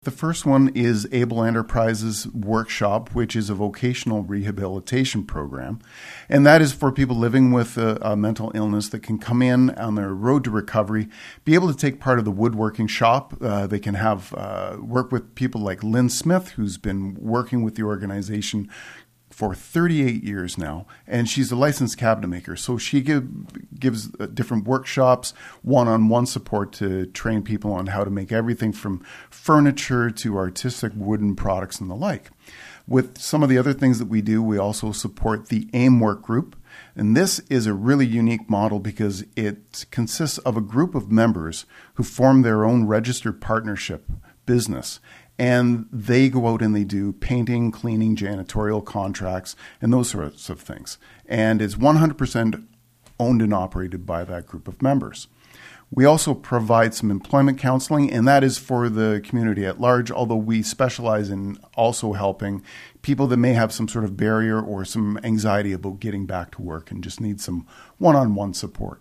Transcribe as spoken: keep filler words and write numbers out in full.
The first one is Able Enterprises Workshop, which is a vocational rehabilitation program. And that is for people living with a, a mental illness that can come in on their road to recovery, be able to take part of the woodworking shop. Uh, they can have uh, work with people like Lynn Smith, who's been working with the organization for thirty-eight years now, and she's a licensed cabinet maker. So she give, gives different workshops, one-on-one support to train people on how to make everything from furniture to artistic wooden products and the like. With some of the other things that we do, we also support the AIM Work Group. And this is a really unique model because it consists of a group of members who form their own registered partnership business. And they go out and they do painting, cleaning, janitorial contracts, and those sorts of things. And it's one hundred percent owned and operated by that group of members. We also provide some employment counseling, and that is for the community at large, although we specialize in also helping people that may have some sort of barrier or some anxiety about getting back to work and just need some one-on-one support.